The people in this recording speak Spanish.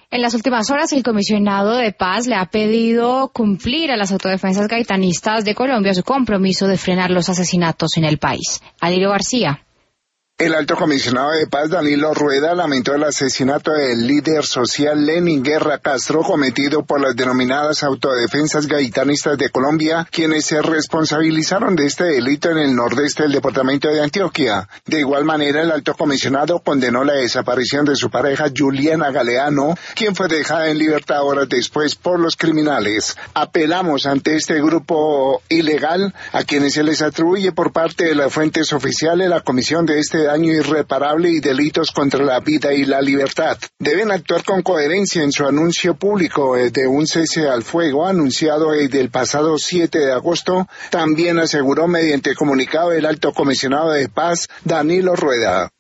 En las últimas horas, el comisionado de paz le ha pedido cumplir a las autodefensas gaitanistas de Colombia su compromiso de frenar los asesinatos en el país. Aliro García. El alto comisionado de paz, Danilo Rueda, lamentó el asesinato del líder social Lenin Guerra Castro cometido por las denominadas autodefensas gaitanistas de Colombia, quienes se responsabilizaron de este delito en el nordeste del departamento de Antioquia. De igual manera, el alto comisionado condenó la desaparición de su pareja Juliana Galeano, quien fue dejada en libertad horas después por los criminales. Apelamos ante este grupo ilegal, a quienes se les atribuye por parte de las fuentes oficiales la comisión de este daño irreparable y delitos contra la vida y la libertad. Deben actuar con coherencia en su anuncio público de un cese al fuego anunciado desde el pasado 7 de agosto, también aseguró mediante comunicado el alto comisionado de paz, Danilo Rueda.